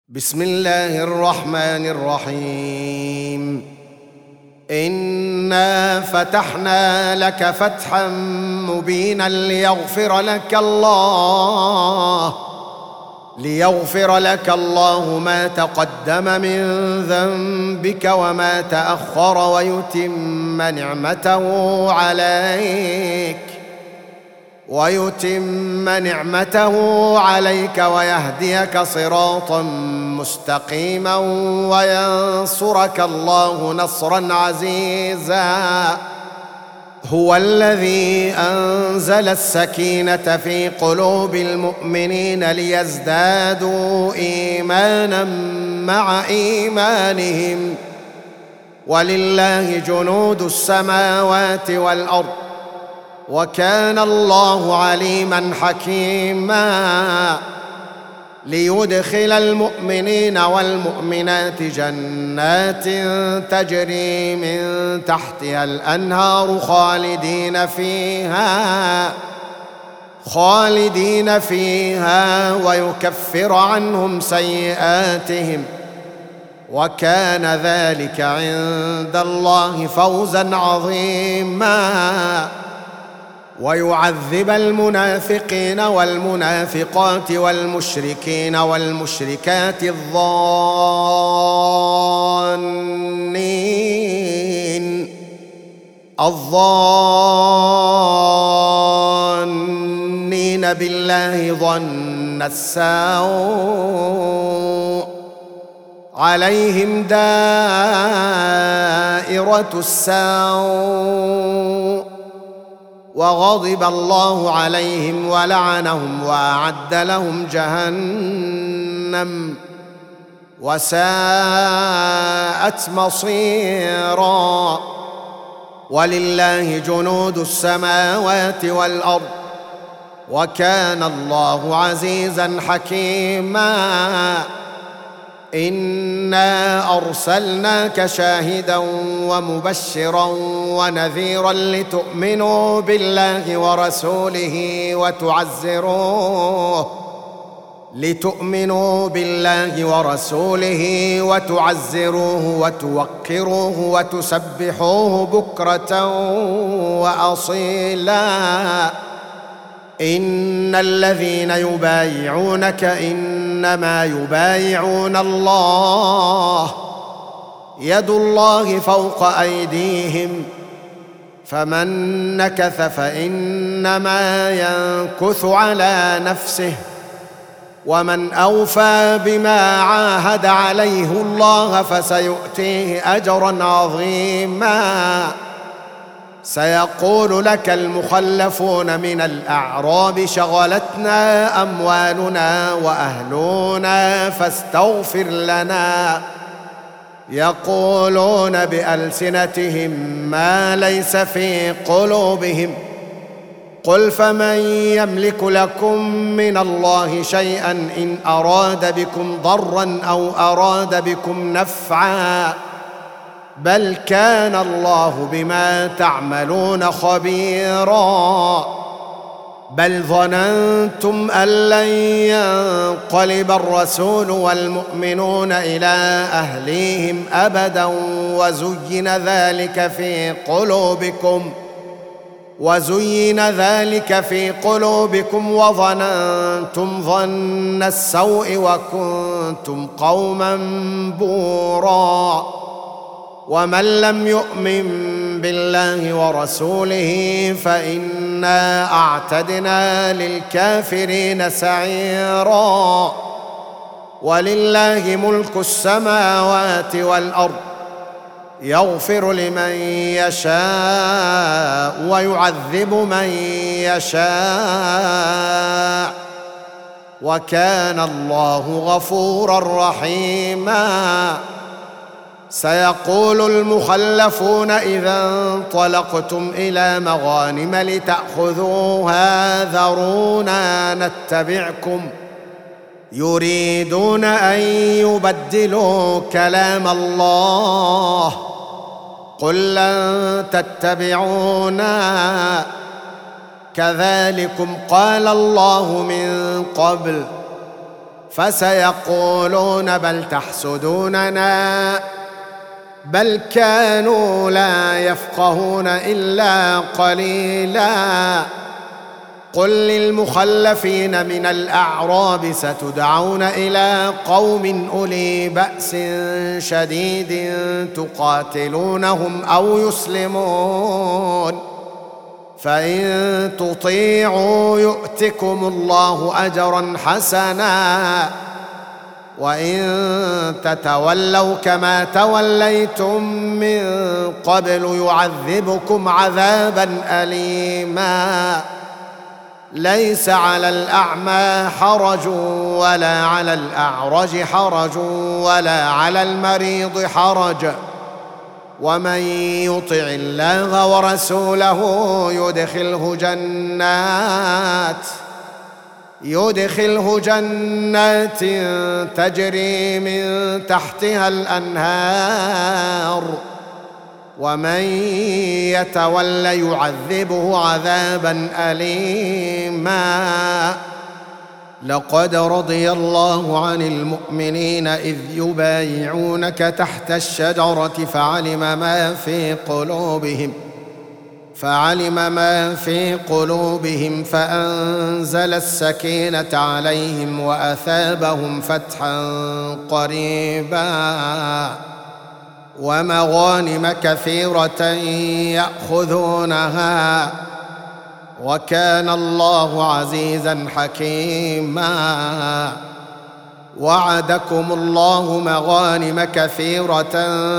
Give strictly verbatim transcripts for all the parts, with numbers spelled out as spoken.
بسم الله الرحمن الرحيم. إنا فتحنا لك فتحا مبينا ليغفر لك الله ليغفر لك الله ما تقدم من ذنبك وما تأخر ويتم نعمته عليك ويتم نعمته عليك ويهديك صراطا مستقيما وينصرك الله نصرا عزيزا. هو الذي أنزل السكينة في قلوب المؤمنين ليزدادوا إيمانا مع إيمانهم ولله جنود السماوات والأرض وكان الله عليما حكيما. ليدخل المؤمنين والمؤمنات جنات تجري من تحتها الأنهار خالدين فيها خالدين فيها ويكفر عنهم سيئاتهم وكان ذلك عند الله فوزا عظيما. ويعذب المنافقين والمنافقات والمشركين والمشركات الظانين الظانين بالله ظن السوء عليهم دائرة السوء وغضب الله عليهم ولعنهم وأعد لهم جهنم وساءت مصيرا. ولله جنود السماوات والأرض وكان الله عزيزا حكيما. إنا أرسلناك شاهدا ومبشرا ونذيرا لتؤمنوا بالله ورسوله وتعزروه لتؤمنوا بالله ورسوله وتعزروه وتوقروه وتسبحوه بكرة وأصيلا. إن الذين يبايعونك إنما يبايعون الله يد الله فوق أيديهم فمن نكث فإنما ينكث على نفسه ومن أوفى بما عاهد عليه الله فسيؤتيه أجرا عظيما. سيقول لك المخلفون من الأعراب شغلتنا أموالنا وأهلنا فاستغفر لنا يقولون بألسنتهم ما ليس في قلوبهم قل فمن يملك لكم من الله شيئا إن أراد بكم ضرا أو أراد بكم نفعا بل كان الله بما تعملون خبيرا. بل ظننتم أن لن ينقلب الرسول والمؤمنون إلى أهليهم أبدا وزين ذلك في قلوبكم وزين ذلك في قلوبكم وظننتم ظن السوء وكنتم قوما بورا. ومن لم يؤمن بالله ورسوله فإنا أعتدنا للكافرين سعيرا. ولله ملك السماوات والأرض يغفر لمن يشاء ويعذب من يشاء وكان الله غفورا رحيما. سيقول المخلفون إذا انطلقتم إلى مغانم لتأخذوها ذرونا نتبعكم يريدون أن يبدلوا كلام الله قل لن تتبعونا كذلكم قال الله من قبل فسيقولون بل تحسدوننا بل كانوا لا يفقهون إلا قليلا. قل للمخلفين من الأعراب ستدعون إلى قوم أولي بأس شديد تقاتلونهم أو يسلمون، فإن تطيعوا يؤتكم الله أجرا حسنا، وإن تتولوا كما توليتم من قبل يعذبكم عذابا أليما. ليس على الأعمى حرج ولا على الأعرج حرج ولا على المريض حرج، ومن يطع الله ورسوله يدخله جنات يدخله جنات تجري من تحتها الأنهار، ومن يتول يعذبه عذابا أليما. لقد رضي الله عن المؤمنين إذ يبايعونك تحت الشجرة فعلم ما في قلوبهم فعلم ما في قلوبهم فأنزل السكينة عليهم وأثابهم فتحا قريبا ومغانم كثيرة يأخذونها، وكان الله عزيزا حكيما. وعدكم الله مغانم كثيرة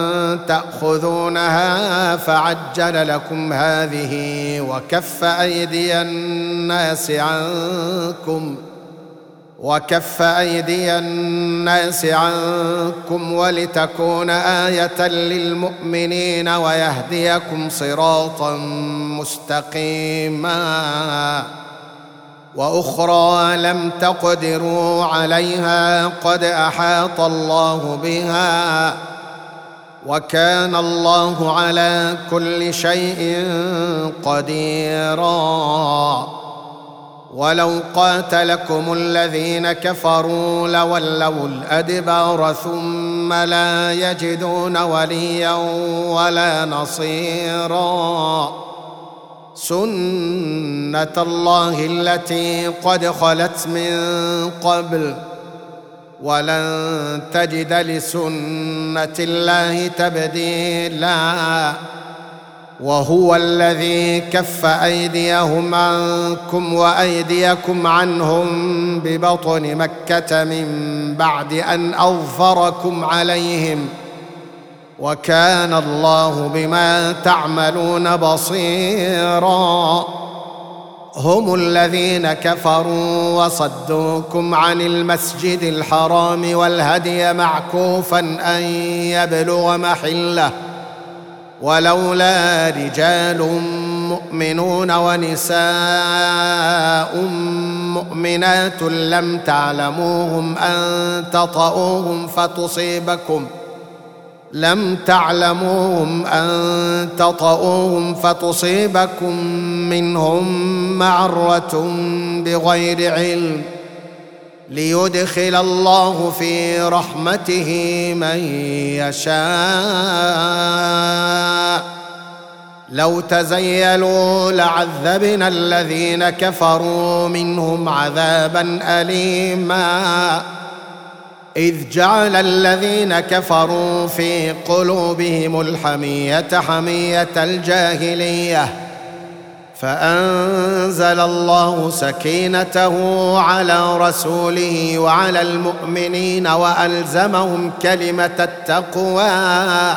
تأخذونها فعجل لكم هذه وكف أيدي الناس عنكم وكف أيدي الناس عنكم ولتكون آية للمؤمنين ويهديكم صراطا مستقيما. وأخرى لم تقدروا عليها قد أحاط الله بها، وكان الله على كل شيء قديرا. ولو قاتلكم الذين كفروا لولوا الأدبار ثم لا يجدون وليا ولا نصيرا. سنة الله التي قد خلت من قبل ولن تجد لسنة الله تبديلا. وهو الذي كف أيديهم عنكم وأيديكم عنهم ببطن مكة من بعد أن أظفركم عليهم، وكان الله بما تعملون بصيرا. هم الذين كفروا وصدوكم عن المسجد الحرام والهدي معكوفا أن يبلغ محله، ولولا رجال مؤمنون ونساء مؤمنات لم تعلموهم أن تطؤوهم فتصيبكم لم تعلموهم أن تطؤوهم فتصيبكم منهم معرة بغير علم، ليدخل الله في رحمته من يشاء. لو تزيلوا لعذبنا الذين كفروا منهم عذابا أليما. إذ جعل الذين كفروا في قلوبهم الحمية حمية الجاهلية، فأنزل الله سكينته على رسوله وعلى المؤمنين وألزمهم كلمة التقوى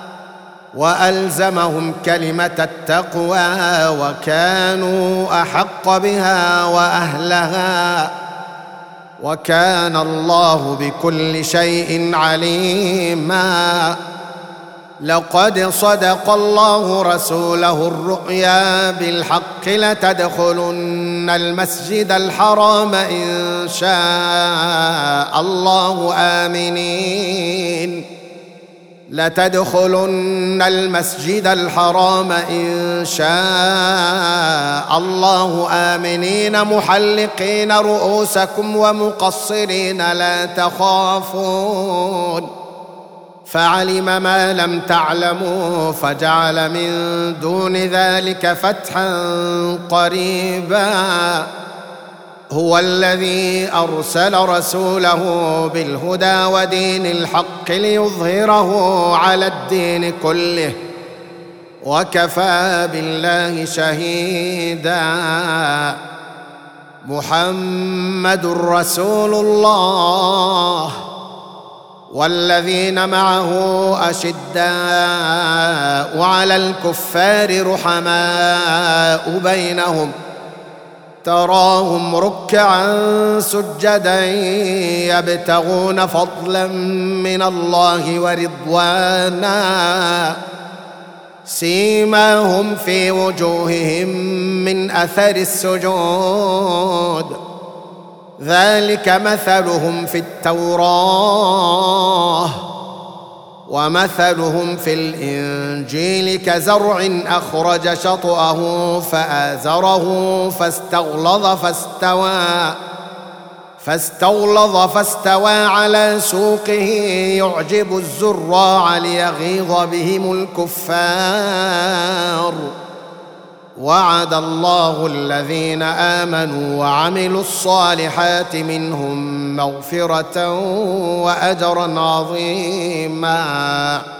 وألزمهم كلمة التقوى وكانوا أحق بها وأهلها، وكان الله بكل شيء عليما. لقد صدق الله رسوله الرؤيا بالحق لتدخلن المسجد الحرام إن شاء الله آمنين لتدخلن المسجد الحرام إن شاء الله آمنين محلقين رؤوسكم ومقصرين لا تخافون فعلم ما لم تعلموا فجعل من دون ذلك فتحا قريبا هو الذي أرسل رسوله بالهدى ودين الحق ليظهره على الدين كله وكفى بالله شهيدا محمد رسول الله والذين معه أشداء على الكفار رحماء بينهم تراهم ركعا سجدا يبتغون فضلا من الله ورضوانا سيماهم في وجوههم من أثر السجود ذلك مثلهم في التوراة ومثلهم في الإنجيل كزرع أخرج شطأه فآزره فاستغلظ فاستوى فاستغلظ فاستوى على سوقه يعجب الزراع ليغيظ بهم الكفار وعد الله الذين آمنوا وعملوا الصالحات منهم مغفرة وأجرا عظيما.